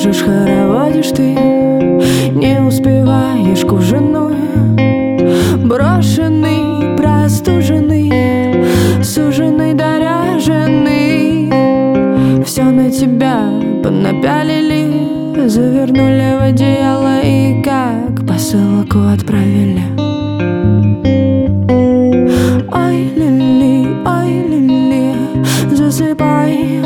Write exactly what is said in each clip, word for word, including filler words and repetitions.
можешь, хороводишь ты, не успеваешь к ужину. Брошенный, простуженный, суженый, доряженный. Все на тебя понапялили, завернули в одеяло и как посылку отправили. Ой, Лили, ой, Лили, засыпай.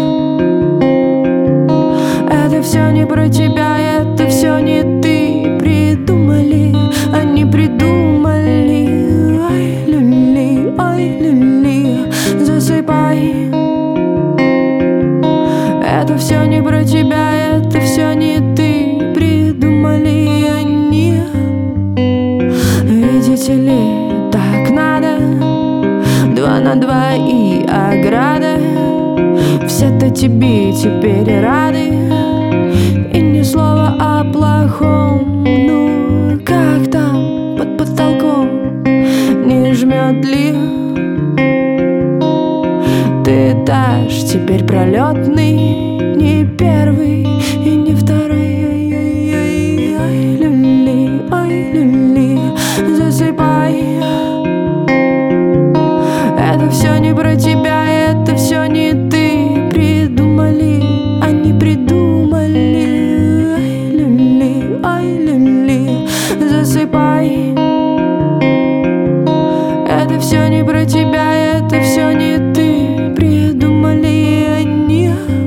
Это все не про тебя, это все не ты. Придумали, они придумали. Ой, Лили, ой, Лили, засыпай. Это все не про тебя, это все не ты. Придумали они. Видите ли, так надо. Два на два и ограда. Все-то тебе теперь рады. И ни слова о плохом. Ну, как там под потолком? Не жмет ли? Ты этаж теперь пролетный, не первый и не второй. Ой, Лили, ой, Лили, засыпай. Это все не про тебя, это все не ты. Придумали, они придумали. Ой, Лили, ой, Лили, засыпай. Это все не про тебя, это все не ты. Придумали они.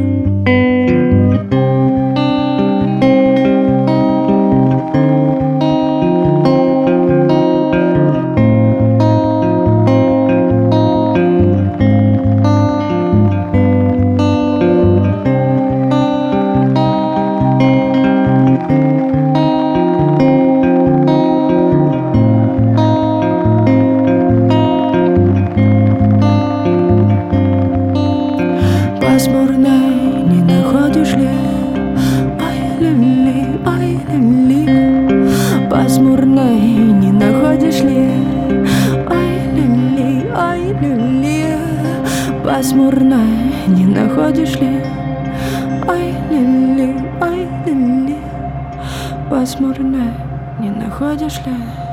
Пасмурной, не находишь ли? Ой, Лили, ой, Лили, пасмурной, не находишь ли? Ой, Лили, ой, Лили, пасмурной, не находишь ли? Ой, Лили, ой, Лили, пасмурной, не находишь ли?